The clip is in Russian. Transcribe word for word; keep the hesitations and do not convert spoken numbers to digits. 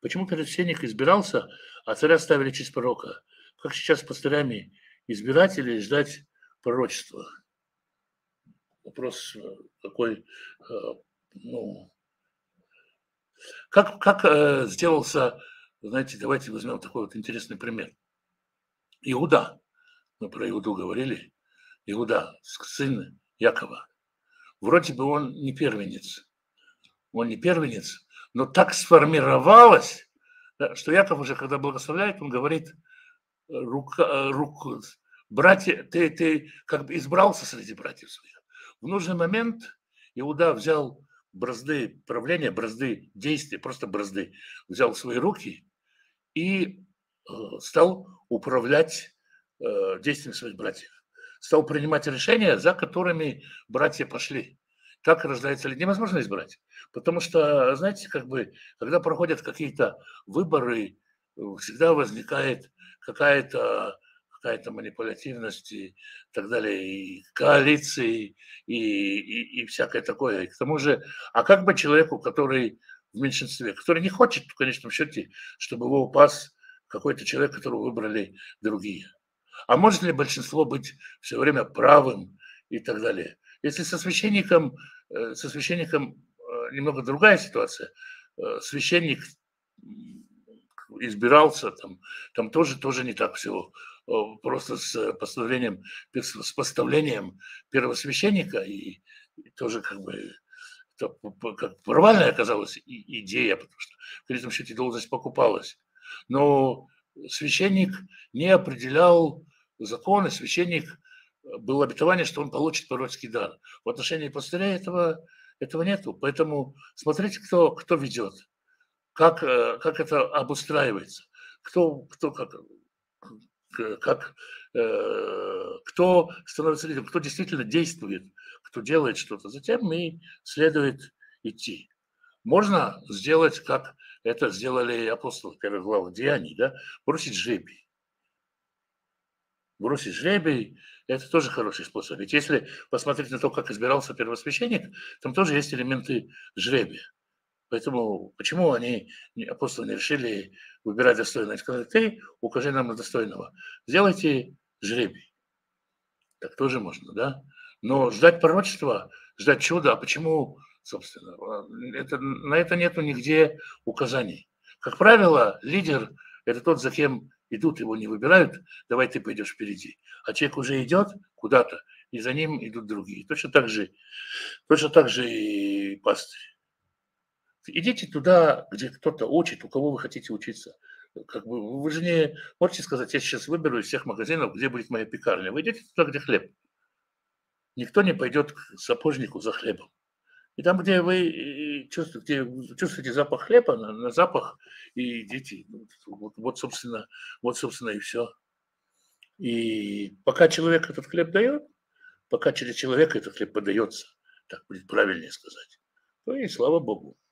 Почему первосвященник избирался, а царя ставили через пророка? Как сейчас с пастырями избирать или ждать пророчества? Вопрос э, такой, э, ну, как, как э, сделался, знаете, давайте возьмем такой вот интересный пример. Иуда, мы про Иуду говорили, Иуда, сын Якова. Вроде бы он не первенец, он не первенец, но так сформировалось, да, что Яков уже, когда благословляет, он говорит, рука, руку, братья, ты, ты как бы избрался среди братьев своих. В нужный момент Иуда взял бразды правления, бразды действий, просто бразды, взял в свои руки и э, стал управлять э, действиями своих братьев. Стал принимать решения, за которыми братья пошли. Так рождается ли невозможно избрать. Потому что, знаете, как бы, когда проходят какие-то выборы, всегда возникает какая-то какая-то манипулятивность и так далее, и коалиции, и, и, и всякое такое. И к тому же, а как бы человеку, который в меньшинстве, который не хочет, в конечном счете, чтобы его упас какой-то человек, которого выбрали другие? А может ли большинство быть все время правым и так далее? Если со священником, э, со священником э, немного другая ситуация, э, священник избирался, там, там тоже, тоже не так все просто с постановлением, с поставлением первосвященника, и, и тоже как бы это как провальная оказалась идея, потому что в конечном счете должность покупалась. Но священник не определял законы, священник было обетование, что он получит пророческий дар. В отношении пастыря этого, этого нету. Поэтому смотрите, кто, кто ведет, как, как это обустраивается, кто, кто как, как э, кто становится лидером, кто действительно действует, кто делает что-то. Затем и следует идти. Можно сделать, как это сделали апостолы в первых главах Деяний, да, бросить жребий. Бросить жребий – это тоже хороший способ. Ведь если посмотреть на то, как избирался первосвященник, там тоже есть элементы жребия. Поэтому почему они, апостолы, не решили выбирать достойного? Они сказали, ты укажи нам на достойного. Сделайте жребий. Так тоже можно, да? Но ждать пророчества, ждать чуда, а почему, собственно, это, на это нету нигде указаний. Как правило, лидер – это тот, за кем идут, его не выбирают, давай ты пойдешь впереди. А человек уже идет куда-то, и за ним идут другие. Точно так же, точно так же и пастырь. Идите туда, где кто-то учит, у кого вы хотите учиться. Как бы вы же не можете сказать, я сейчас выберу из всех магазинов, где будет моя пекарня. Вы идите туда, где хлеб. Никто не пойдет к сапожнику за хлебом. И там, где вы чувствуете, где чувствуете запах хлеба, на, на запах и идите. Вот, вот, собственно, вот, собственно, и все. И пока человек этот хлеб дает, пока через человека этот хлеб подается, так будет правильнее сказать, то и слава Богу.